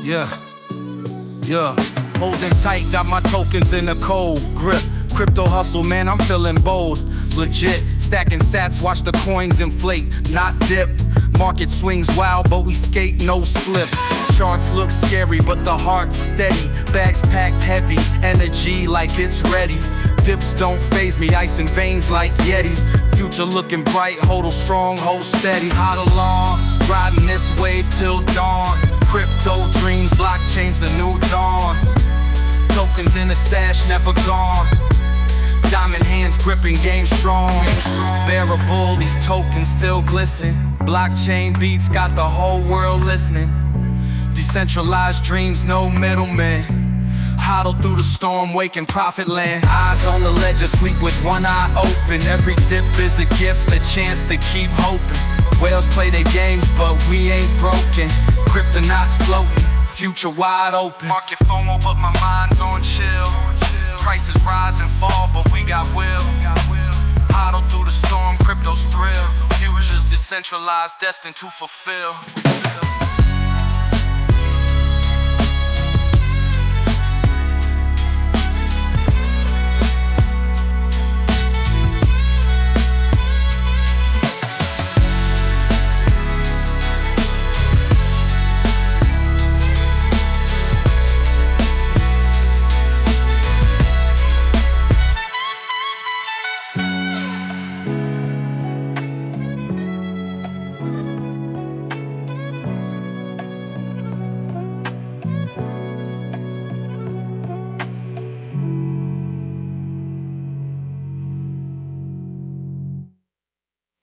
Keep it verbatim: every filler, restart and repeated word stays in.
Yeah, yeah. Holding tight, got my tokens in a cold grip. Crypto hustle, man, I'm feeling bold. Legit, stacking sats, watch the coins inflate, not dip. Market swings wild, but we skate, no slip. Charts look scary, but the heart's steady. Bags packed heavy, energy like it's ready. Dips don't faze me, ice in veins like Yeti. Future looking bright, hold strong, hold steady. Hot along, riding this wave till dawn. Crypto dreams, blockchain's the new dawn. Tokens in the stash, never gone. Diamond hands gripping, game strong. Bearable, these tokens still glisten. Blockchain beats got the whole world listening. Decentralized dreams, no middlemen. Hodl through the storm, waking profit land. Eyes on the ledger, sleep with one eye open. Every dip is a gift, a chance to keep hoping. Whales play their games, but we ain't broken. Kryptonauts floating, future wide open. Market FOMO, but my mind's on chill. Prices rise and fall, but we got will. Hodl through the storm, crypto's thrill. Futures decentralized, destined to fulfill.